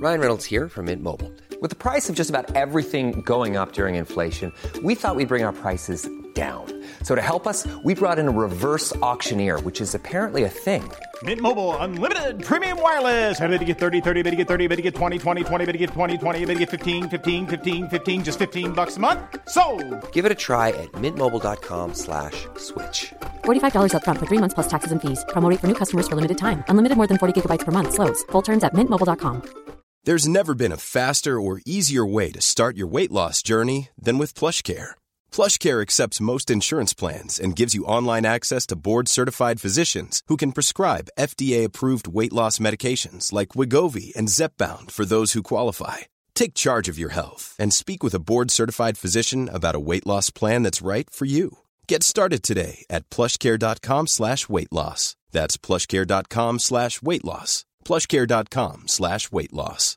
Ryan Reynolds here from Mint Mobile. With the price of just about everything going up during inflation, we thought we'd bring our prices down. So to help us, we brought in a reverse auctioneer, which is apparently a thing. Mint Mobile Unlimited Premium Wireless. How to get 30, 30, bit to get 30, bit to get 20, 20, 20, bit to get 20, 20, bit to get 15, 15, 15, 15, just $15 a month? Sold! Give it a try at mintmobile.com/switch. $45 up front for 3 months plus taxes and fees. Promo rate for new customers for limited time. Unlimited more than 40 gigabytes per month. Slows full terms at mintmobile.com. There's never been a faster or easier way to start your weight loss journey than with PlushCare. PlushCare accepts most insurance plans and gives you online access to board-certified physicians who can prescribe FDA-approved weight loss medications like Wegovy and Zepbound for those who qualify. Take charge of your health and speak with a board-certified physician about a weight loss plan that's right for you. Get started today at plushcare.com/weightloss. That's plushcare.com/weightloss. plushcare.com/weightloss.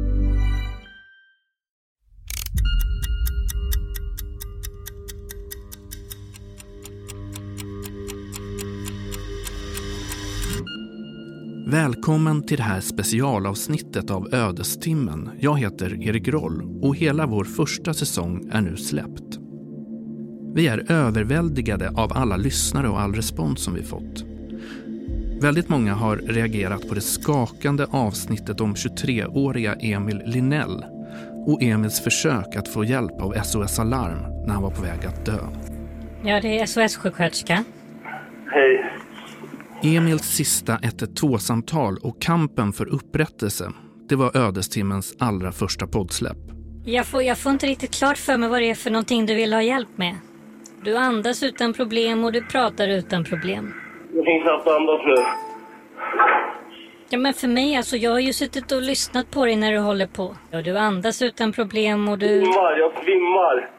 Välkommen till det här specialavsnittet av Ödestimmen. Jag heter Erik Roll och hela vår första säsong är nu släppt. Vi är överväldigade av alla lyssnare och all respons som vi fått. Väldigt många har reagerat på det skakande avsnittet om 23-åriga Emil Linell och Emils försök att få hjälp av SOS Alarm när han var på väg att dö. Ja, det är SOS-sjuksköterska. Hej. Emils sista 112-samtal och kampen för upprättelse, det var Ödestimmens allra första poddsläpp. Jag får inte riktigt klart för mig vad det är för någonting du vill ha hjälp med. Du andas utan problem och du pratar utan problem. Jag kan knappt andas nu. Ja, men för mig, alltså, jag har ju suttit och lyssnat på dig när du håller på. Ja, du andas utan problem och du... Jag svimmar.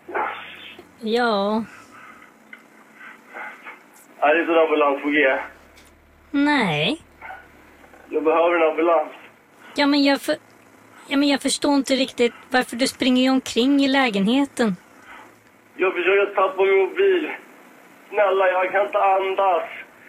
Ja. Är det inte en ambulans på G? Nej. Jag behöver en ambulans. Ja, men jag förstår inte riktigt varför du springer omkring i lägenheten. Jag försöker tappa min mobil. Snälla, jag kan inte andas.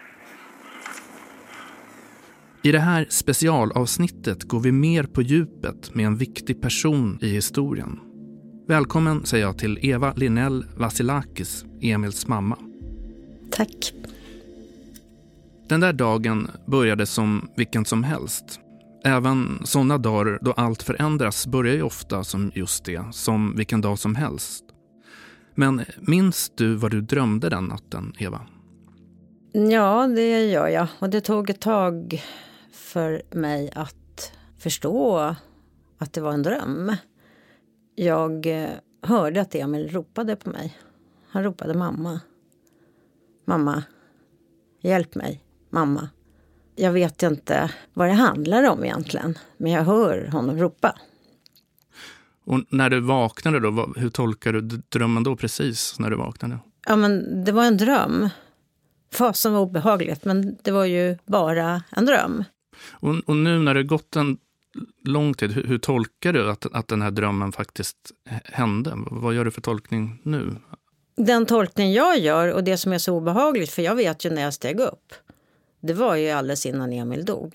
I det här specialavsnittet går vi mer på djupet med en viktig person i historien. Välkommen säger jag till Eva Linell Vasilakis, Emils mamma. Tack. Den där dagen började som vilken som helst. Även sådana dagar då allt förändras börjar ju ofta som just det, som vilken dag som helst. Men minns du vad du drömde den natten, Eva? Ja, det gör jag. Och det tog ett tag för mig att förstå att det var en dröm. Jag hörde att Emil ropade på mig. Han ropade mamma. Mamma, hjälp mig, mamma. Jag vet inte vad det handlar om egentligen, men jag hör honom ropa. Och när du vaknade då, hur tolkar du drömmen då precis när du vaknade? Ja, men det var en dröm. Fasen var obehagligt, men det var ju bara en dröm. Och nu när det gått en lång tid, hur tolkar du att den här drömmen faktiskt hände? Vad gör du för tolkning nu? Den tolkning jag gör och det som är så obehagligt, för jag vet ju när jag steg upp, det var ju alldeles innan Emil dog.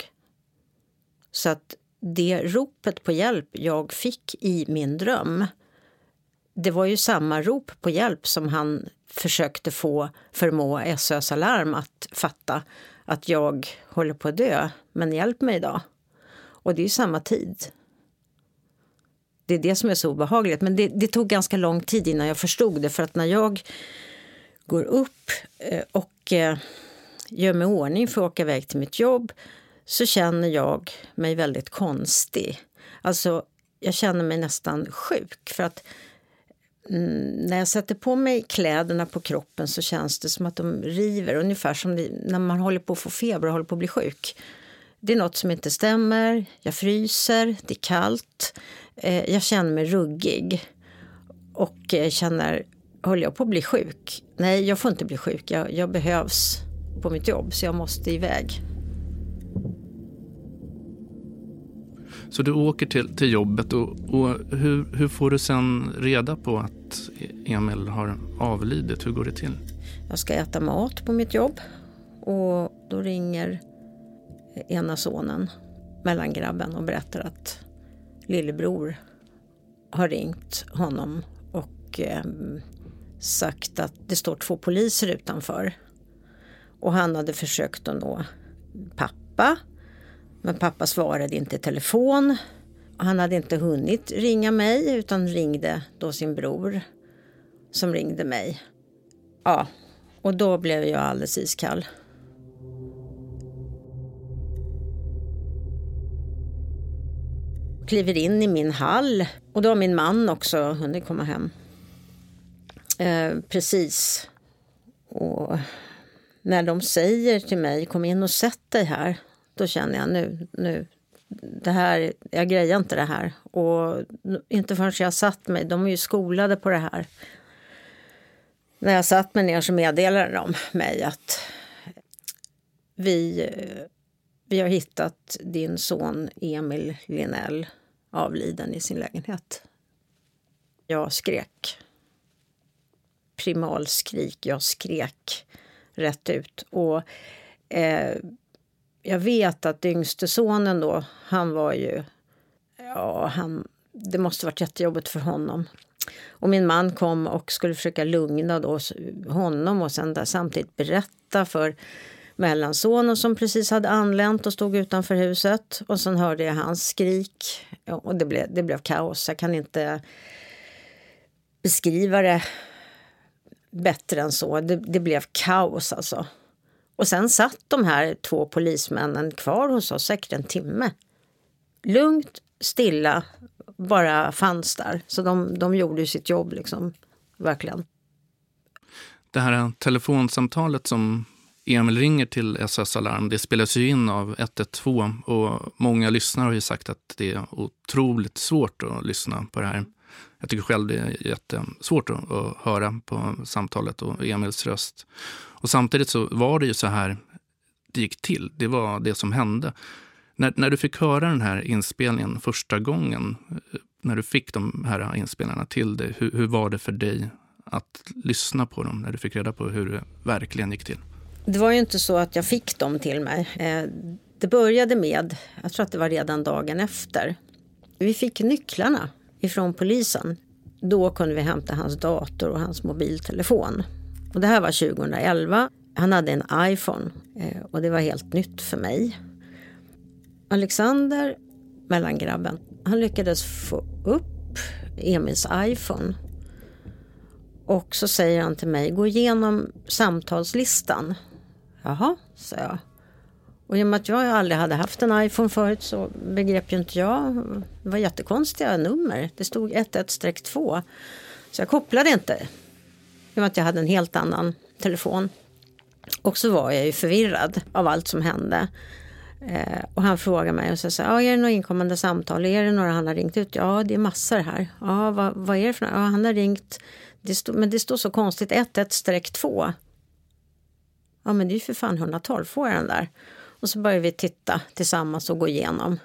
Så att det ropet på hjälp jag fick i min dröm, det var ju samma rop på hjälp som han försökte förmå SOS Alarm att fatta att jag håller på att dö, men hjälp mig då. Och det är ju samma tid. Det är det som är så obehagligt. Men det tog ganska lång tid innan jag förstod det. För att när jag går upp och gör mig ordning för att åka iväg till mitt jobb, så känner jag mig väldigt konstig. Alltså, jag känner mig nästan sjuk. För att när jag sätter på mig kläderna på kroppen så känns det som att de river. Ungefär som när man håller på att få feber och håller på att bli sjuk. Det är något som inte stämmer. Jag fryser, det är kallt. Jag känner mig ruggig. Och känner, håller jag på att bli sjuk? Nej, jag får inte bli sjuk. Jag behövs på mitt jobb, så jag måste iväg. Så du åker till jobbet och hur får du sen reda på att Emil har avlidit? Hur går det till? Jag ska äta mat på mitt jobb och då ringer ena sonen, mellangrabben, och berättar att lillebror har ringt honom och sagt att det står 2 poliser utanför. Och han hade försökt att nå pappa, men pappa svarade inte i telefon. Han hade inte hunnit ringa mig utan ringde då sin bror som ringde mig. Ja, och då blev jag alldeles iskall. Kliver in i min hall och då har min man också hunnit komma hem. Precis. Och när de säger till mig, kom in och sätt dig här, då känner jag nu det här, jag grejer inte det här. Och inte förrän jag satt mig, de är ju skolade på det här. När jag satt mig ner så meddelade de mig att vi har hittat din son Emil Linell avliden i sin lägenhet. Jag skrek. Primalskrik, jag skrek rätt ut. Och jag vet att yngste sonen då, han var ju, det måste varit jättejobbigt för honom. Och min man kom och skulle försöka lugna då honom och sen där samtidigt berätta för mellansonen som precis hade anlänt och stod utanför huset. Och sen hörde jag hans skrik och det blev kaos. Jag kan inte beskriva det bättre än så. Det blev kaos alltså. Och sen satt de här 2 polismännen kvar hos oss säkert en timme. Lugnt, stilla, bara fanns där. Så de gjorde ju sitt jobb liksom, verkligen. Det här telefonsamtalet som Emil ringer till SOS Alarm, det spelas ju in av 112 och många lyssnare har ju sagt att det är otroligt svårt att lyssna på det här. Jag tycker själv det är jättesvårt att höra på samtalet och Emils röst. Och samtidigt så var det ju så här det gick till. Det var det som hände. När du fick höra den här inspelningen första gången, när du fick de här inspelarna till dig, hur var det för dig att lyssna på dem när du fick reda på hur det verkligen gick till? Det var ju inte så att jag fick dem till mig. Det började med, jag tror att det var redan dagen efter. Vi fick nycklarna ifrån polisen. Då kunde vi hämta hans dator och hans mobiltelefon. Och det här var 2011. Han hade en iPhone och det var helt nytt för mig. Alexander, mellangrabben, han lyckades få upp Emils iPhone. Och så säger han till mig, gå igenom samtalslistan. Jaha, sa jag. Och i och med att jag aldrig hade haft en iPhone förut så begrep ju inte jag. Det var jättekonstiga nummer. Det stod 11-2. Så jag kopplade inte. I och med att jag hade en helt annan telefon. Och så var jag ju förvirrad av allt som hände. Och han frågade mig och sa, är det några inkommande samtal? Är det några han har ringt ut? Ja, det är massor här. Ja, vad är det för några? Ja, han har ringt. Men det står så konstigt 11-2. Ja, men det är ju för fan 112, får jag den där. Och så började vi titta tillsammans och gå igenom.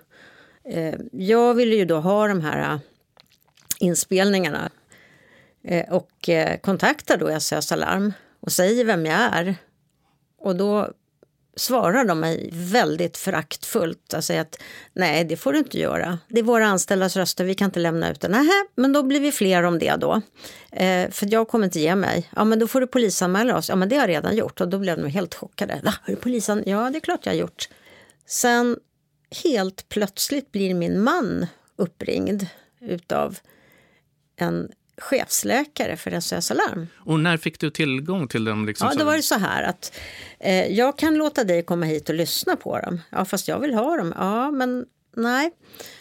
Jag ville ju då ha de här inspelningarna. Och kontaktar då SOS Alarm och säger vem jag är. Och då svarar de mig väldigt föraktfullt. Jag säger att nej, det får du inte göra. Det är våra anställdas röster, vi kan inte lämna ut den. Nej, men då blir vi fler om det då. För jag kommer inte ge mig. Ja, men då får du polisanmäla oss. Ja, men det har jag redan gjort. Och då blev de helt chockade. Va, har du polisan? Ja, det är klart jag har gjort. Sen helt plötsligt blir min man uppringd utav en chefsläkare för SOS Alarm. Och när fick du tillgång till dem? Liksom, ja, då var det så här att jag kan låta dig komma hit och lyssna på dem. Ja, fast jag vill ha dem. Ja, men nej.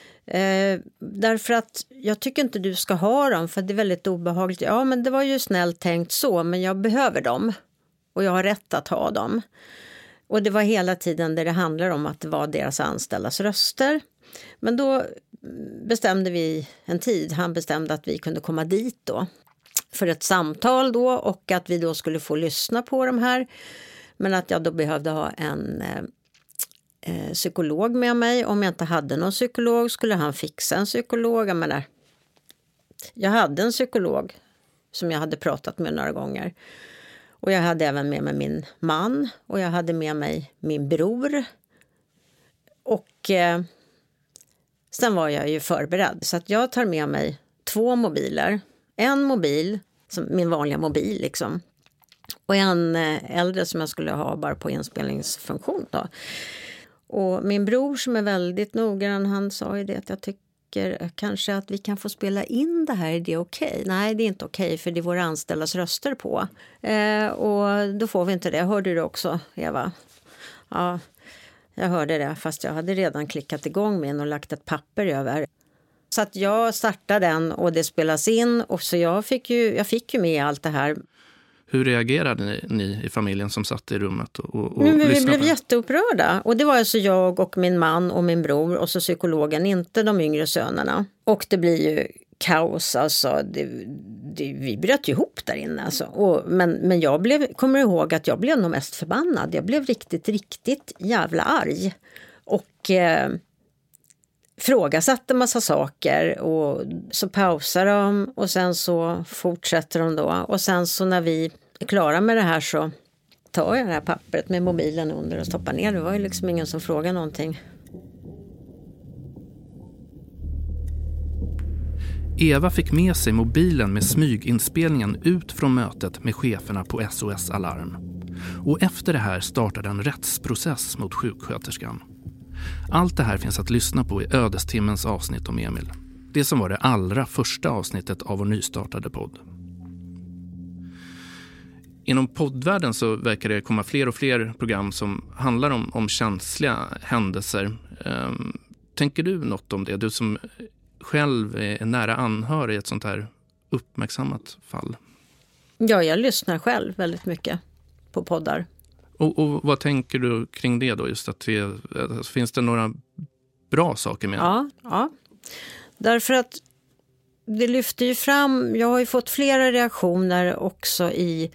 Därför att jag tycker inte du ska ha dem för det är väldigt obehagligt. Ja, men det var ju snällt tänkt så, men jag behöver dem. Och jag har rätt att ha dem. Och det var hela tiden där det handlar om att det var deras anställdas röster. Men då bestämde vi en tid. Han bestämde att vi kunde komma dit då för ett samtal då och att vi då skulle få lyssna på de här. Men att jag då behövde ha en psykolog med mig. Om jag inte hade någon psykolog skulle han fixa en psykolog. Jag hade en psykolog som jag hade pratat med några gånger. Och jag hade även med mig min man och jag hade med mig min bror. Och Sen var jag ju förberedd, så att jag tar med mig 2 mobiler. En mobil, som min vanliga mobil liksom. Och en äldre som jag skulle ha bara på inspelningsfunktion då. Och min bror som är väldigt noggrann, han sa ju det att jag tycker kanske att vi kan få spela in det här, är det okej? Nej, det är inte okej, för det är våra anställdas röster på. Och då får vi inte det. Hörde du också, Eva? Ja, jag hörde det, fast jag hade redan klickat igång med och lagt ett papper över. Så att jag startade den och det spelas in, och så jag fick ju med allt det här. Hur reagerade ni i familjen som satt i rummet och vi lyssnade? blev jätteupprörda. Och det var alltså jag och min man och min bror och så psykologen, inte de yngre sönerna. Och det blir ju kaos, alltså. Vi bröt ju ihop där inne. Alltså. Men jag kommer ihåg att jag blev nog mest förbannad. Jag blev riktigt jävla arg. Och frågasatte massa saker, och så pausar de och sen så fortsätter de då. Och sen så när vi är klara med det här så tar jag det här pappret med mobilen under och stoppar ner. Det var ju liksom ingen som frågade någonting. Eva fick med sig mobilen med smyginspelningen ut från mötet med cheferna på SOS Alarm. Och efter det här startade en rättsprocess mot sjuksköterskan. Allt det här finns att lyssna på i Ödestimmens avsnitt om Emil. Det som var det allra första avsnittet av vår nystartade podd. Inom poddvärlden så verkar det komma fler och fler program som handlar om känsliga händelser. Tänker du något om det? Du som själv är nära anhörig i ett sånt här uppmärksammat fall. Ja, jag lyssnar själv väldigt mycket på poddar. Och vad tänker du kring det då? Just att finns det några bra saker med? Ja. Därför att det lyfter ju fram, jag har ju fått flera reaktioner också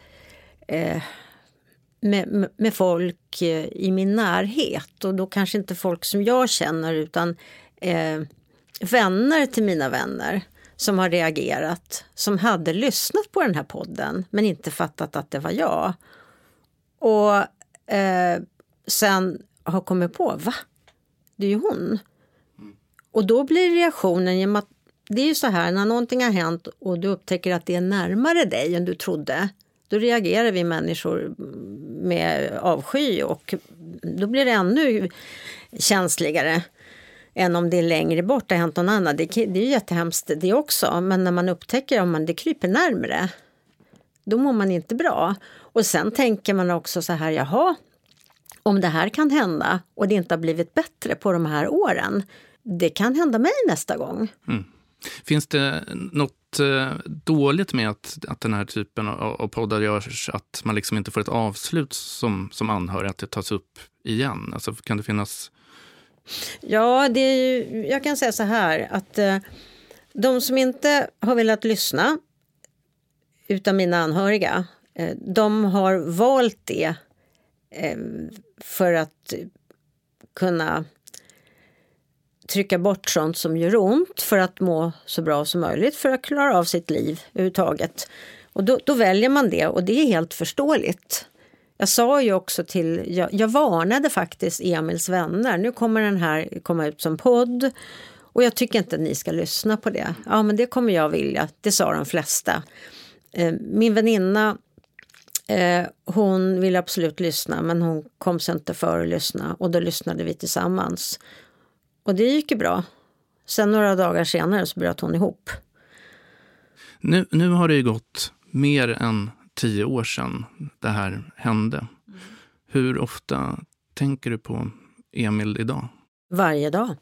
med folk i min närhet. Och då kanske inte folk som jag känner, utan vänner till mina vänner som har reagerat, som hade lyssnat på den här podden men inte fattat att det var jag. Och sen har kommit på, va? Det är ju hon. Och då blir reaktionen, genom att det är ju så här, när någonting har hänt och du upptäcker att det är närmare dig än du trodde, då reagerar vi människor med avsky, och då blir det ännu känsligare än om det är längre bort, det har hänt någon annan. Det är ju jättehemskt det också, men när man upptäcker om det kryper närmare, då mår man inte bra. Och sen tänker man också så här, jaha, om det här kan hända och det inte har blivit bättre på de här åren, det kan hända mig nästa gång. Mm. Finns det något dåligt med att den här typen av poddar görs, att man liksom inte får ett avslut som anhörig, att det tas upp igen? Alltså, kan det finnas... Ja, det är ju, jag kan säga så här, att de som inte har velat lyssna utan mina anhöriga, de har valt det för att kunna trycka bort sånt som gör ont, för att må så bra som möjligt, för att klara av sitt liv överhuvudtaget. Och då väljer man det, och det är helt förståeligt. Jag sa ju också jag varnade faktiskt Emils vänner. Nu kommer den här komma ut som podd, och jag tycker inte att ni ska lyssna på det. Ja, men det kommer jag vilja. Det sa de flesta. Min väninna, hon ville absolut lyssna, men hon kom sig inte för att lyssna, och då lyssnade vi tillsammans. Och det gick ju bra. Sen några dagar senare så bröt hon ihop. Nu har det ju gått mer än 10 år sedan det här hände. Mm. Hur ofta tänker du på Emil idag? Varje dag.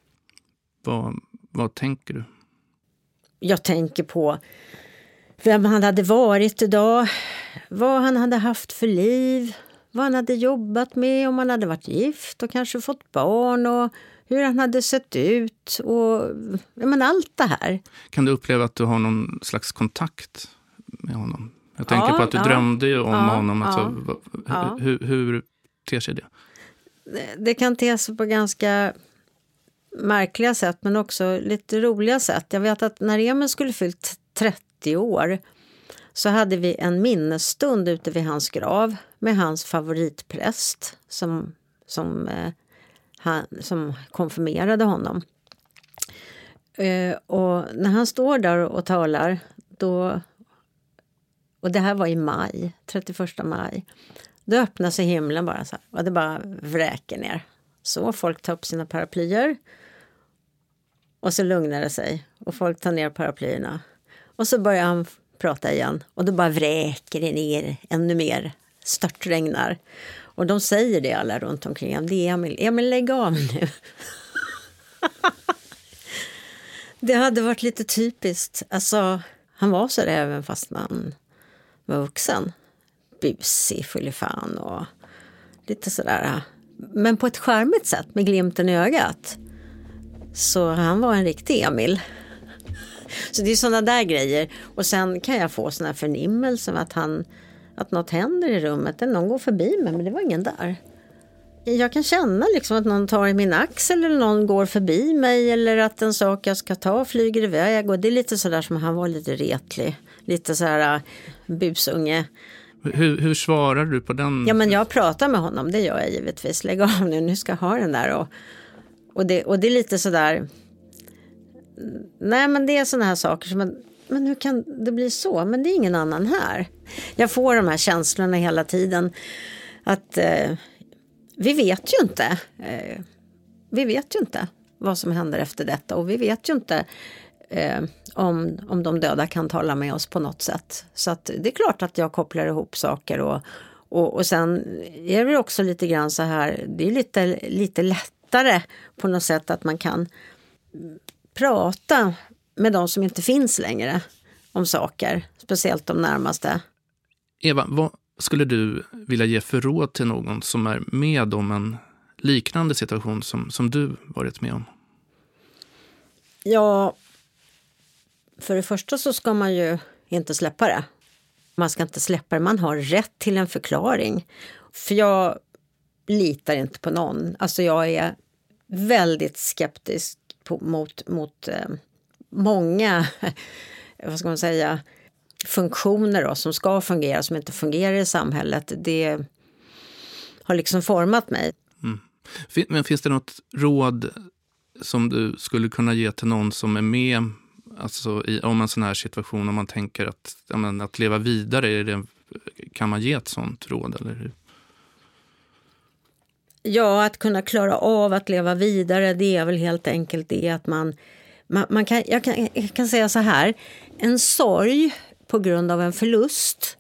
Vad tänker du? Jag tänker på vem han hade varit idag, vad han hade haft för liv, vad han hade jobbat med, om han hade varit gift och kanske fått barn, och hur han hade sett ut, och allt det här. Kan du uppleva att du har någon slags kontakt med honom? Jag tänker på att du drömde ju om honom. Alltså, hur ter sig det? Det kan te sig på ganska märkliga sätt, men också lite roliga sätt. Jag vet att när Emil skulle fyllt 30 år så hade vi en minnesstund ute vid hans grav med hans favoritpräst som konfirmerade honom. Och när han står där och talar, då, och det här var i maj, 31 maj, då öppnar sig himlen bara så här, och det bara vräker ner. Så folk tar upp sina paraplyer och så lugnar det sig och folk tar ner paraplyerna. Och så börjar han prata igen och då bara vräker det ner ännu mer, störtregnar. Och de säger det alla runt omkring. Det är Emil, lägg av nu. Det hade varit lite typiskt. Alltså, han var så där även fast man var vuxen. Busig, full i fan och lite sådär. Men på ett charmigt sätt, med glimten i ögat. Så han var en riktig Emil. Så det är sådana där grejer. Och sen kan jag få sådana förnimmelser att något händer i rummet. Eller någon går förbi mig, men det var ingen där. Jag kan känna liksom att någon tar i min axel eller någon går förbi mig. Eller att en sak jag ska ta flyger iväg. Och det är lite sådär som han var lite retlig. Lite sådär busunge. Hur svarar du på den? Ja, men jag pratar med honom, det gör jag givetvis. Lägg av nu ska jag ha den där. Och det är lite sådär... Nej, men det är sådana här saker som... Men hur kan det bli så? Men det är ingen annan här. Jag får de här känslorna hela tiden. Att vi vet ju inte. Vi vet ju inte vad som händer efter detta. Och vi vet ju inte om de döda kan tala med oss på något sätt. Så att det är klart att jag kopplar ihop saker. Och sen är det också lite grann så här. Det är lite lättare på något sätt att man kan prata med de som inte finns längre om saker, speciellt de närmaste. Eva, vad skulle du vilja ge för råd till någon som är med om en liknande situation som du varit med om? Ja, för det första så ska man ju inte släppa det. Man ska inte släppa det, man har rätt till en förklaring. För jag litar inte på någon. Alltså jag är väldigt skeptisk mot många, vad ska man säga, funktioner då, som ska fungera, som inte fungerar i samhället. Det har liksom format mig. Mm. Men finns det något råd som du skulle kunna ge till någon som är med, alltså om en sån här situation, om man tänker att leva vidare, kan man ge ett sånt råd eller hur? Ja, att kunna klara av att leva vidare, det är väl helt enkelt det att jag kan säga så här, en sorg på grund av en förlust,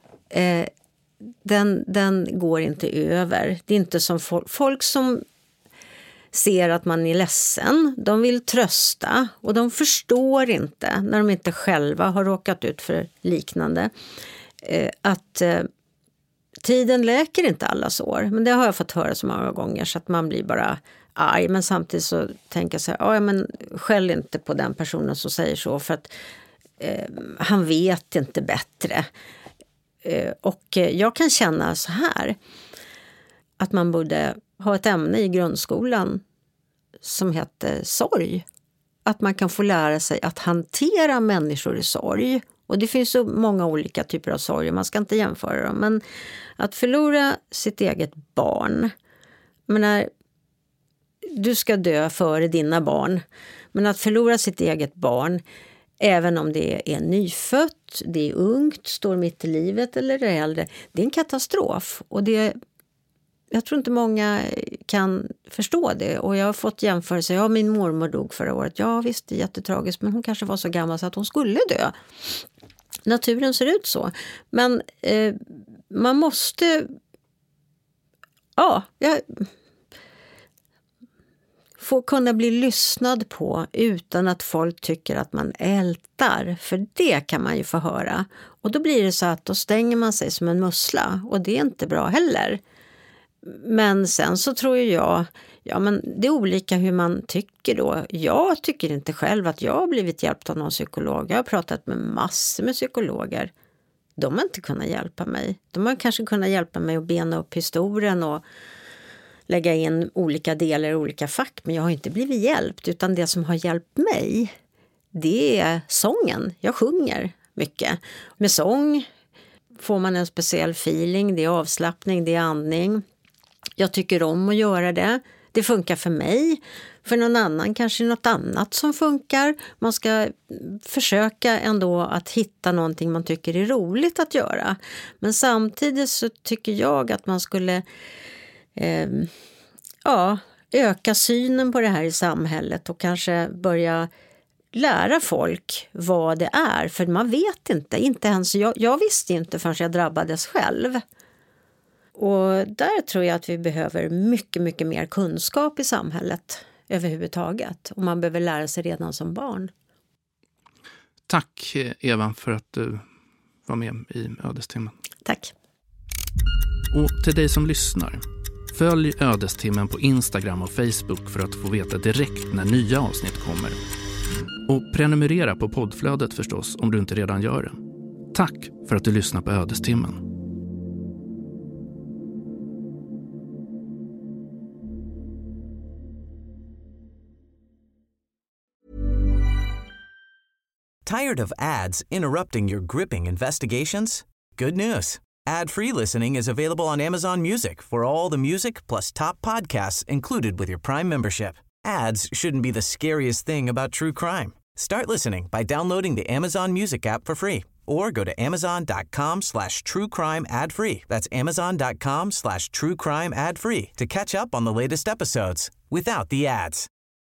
den går inte över. Det är inte som folk som ser att man är ledsen, de vill trösta och de förstår inte när de inte själva har råkat ut för liknande att tiden läker inte alla sår, men det har jag fått höra så många gånger så att man blir bara arg, men samtidigt så tänker jag så här, men skäll inte på den personen som säger så, för att han vet inte bättre. Och jag kan känna så här, att man borde ha ett ämne i grundskolan som heter sorg. Att man kan få lära sig att hantera människor i sorg. Och det finns så många olika typer av sorg, man ska inte jämföra dem. Men att förlora sitt eget barn, jag menar, du ska dö före dina barn. Men att förlora sitt eget barn, även om det är nyfött, det är ungt, står mitt i livet eller är äldre, det är en katastrof. Och jag tror inte många kan förstå det. Och jag har fått jämförelser. Ja, min mormor dog förra året. Ja, visst, det är jättetragiskt. Men hon kanske var så gammal så att hon skulle dö. Naturen ser ut så. Men man måste... få kunna bli lyssnad på utan att folk tycker att man ältar. För det kan man ju få höra. Och då blir det så att då stänger man sig som en mussla. Och det är inte bra heller. Men sen så tror jag, men det är olika hur man tycker då. Jag tycker inte själv att jag har blivit hjälpt av någon psykolog. Jag har pratat med massor med psykologer. De har inte kunnat hjälpa mig. De har kanske kunnat hjälpa mig att bena upp historien och lägga in olika delar i olika fack. Men jag har inte blivit hjälpt, utan det som har hjälpt mig, det är sången. Jag sjunger mycket. Med sång får man en speciell feeling, det är avslappning, det är andning. Jag tycker om att göra det. Det funkar för mig, för någon annan kanske något annat som funkar. Man ska försöka ändå att hitta någonting man tycker är roligt att göra. Men samtidigt så tycker jag att man skulle öka synen på det här i samhället och kanske börja lära folk vad det är. För man vet inte ens jag visste inte förrän jag drabbades själv. Och där tror jag att vi behöver mycket, mycket mer kunskap i samhället överhuvudtaget. Och man behöver lära sig redan som barn. Tack Eva för att du var med i Ödestimmen. Tack. Och till dig som lyssnar, följ Ödestimmen på Instagram och Facebook för att få veta direkt när nya avsnitt kommer. Och prenumerera på poddflödet förstås om du inte redan gör det. Tack för att du lyssnar på Ödestimmen. Tired of ads interrupting your gripping investigations? Good news. Ad-free listening is available on Amazon Music for all the music plus top podcasts included with your Prime membership. Ads shouldn't be the scariest thing about true crime. Start listening by downloading the Amazon Music app for free or go to amazon.com/truecrime ad-free. That's amazon.com/truecrime ad-free to catch up on the latest episodes without the ads.